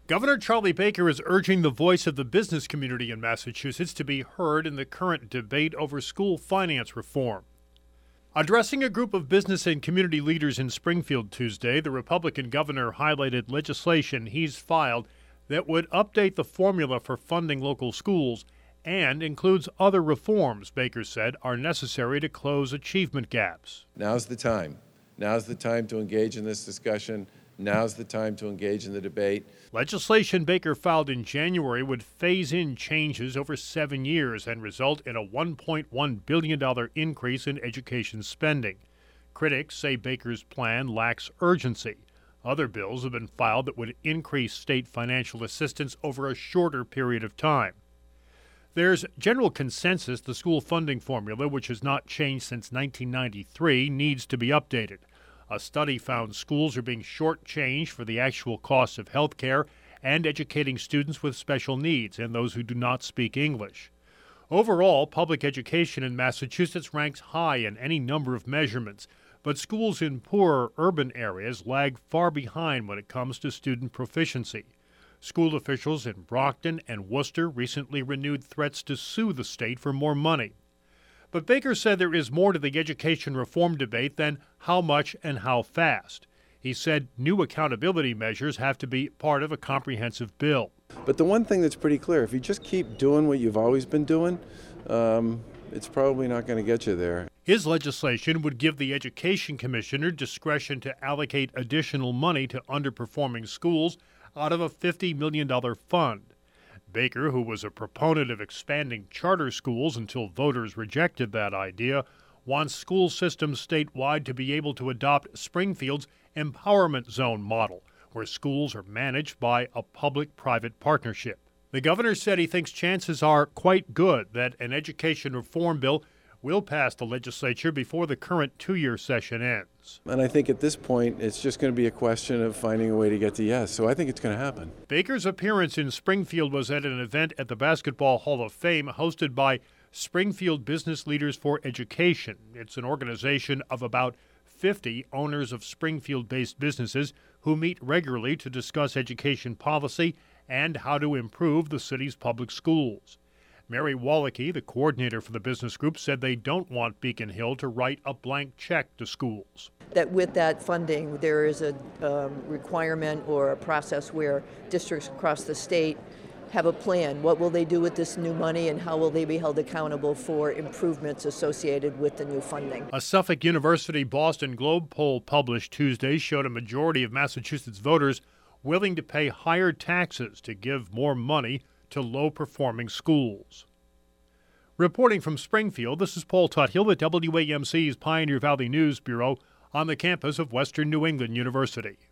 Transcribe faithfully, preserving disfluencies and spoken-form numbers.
Governor Charlie Baker is urging the voice of the business community in Massachusetts to be heard in the current debate over school finance reform. Addressing a group of business and community leaders in Springfield Tuesday, the Republican governor highlighted legislation he's filed that would update the formula for funding local schools and includes other reforms, Baker said, are necessary to close achievement gaps. Now's the time. Now's the time to engage in this discussion. Now's the time to engage in the debate. Legislation Baker filed in January would phase in changes over seven years and result in a one point one billion dollars increase in education spending. Critics say Baker's plan lacks urgency. Other bills have been filed that would increase state financial assistance over a shorter period of time. There's general consensus the school funding formula, which has not changed since nineteen ninety-three, needs to be updated. A study found schools are being shortchanged for the actual costs of health care and educating students with special needs and those who do not speak English. Overall, public education in Massachusetts ranks high in any number of measurements, but schools in poorer urban areas lag far behind when it comes to student proficiency. School officials in Brockton and Worcester recently renewed threats to sue the state for more money. But Baker said there is more to the education reform debate than how much and how fast. He said new accountability measures have to be part of a comprehensive bill. But the one thing that's pretty clear, if you just keep doing what you've always been doing, um, it's probably not going to get you there. His legislation would give the Education Commissioner discretion to allocate additional money to underperforming schools out of a fifty million dollars fund. Baker, who was a proponent of expanding charter schools until voters rejected that idea, wants school systems statewide to be able to adopt Springfield's empowerment zone model, where schools are managed by a public-private partnership. The governor said he thinks chances are quite good that an education reform bill will pass the legislature before the current two-year session ends. And I think at this point, it's just going to be a question of finding a way to get to yes. So I think it's going to happen. Baker's appearance in Springfield was at an event at the Basketball Hall of Fame hosted by Springfield Business Leaders for Education. It's an organization of about fifty owners of Springfield-based businesses who meet regularly to discuss education policy and how to improve the city's public schools. Mary Wallachie, the coordinator for the business group, said they don't want Beacon Hill to write a blank check to schools. That with that funding, there is a um, requirement or a process where districts across the state have a plan. What will they do with this new money and how will they be held accountable for improvements associated with the new funding? A Suffolk University Boston Globe poll published Tuesday showed a majority of Massachusetts voters willing to pay higher taxes to give more money to low-performing schools. Reporting from Springfield, this is Paul Tuthill at W A M C's Pioneer Valley News Bureau on the campus of Western New England University.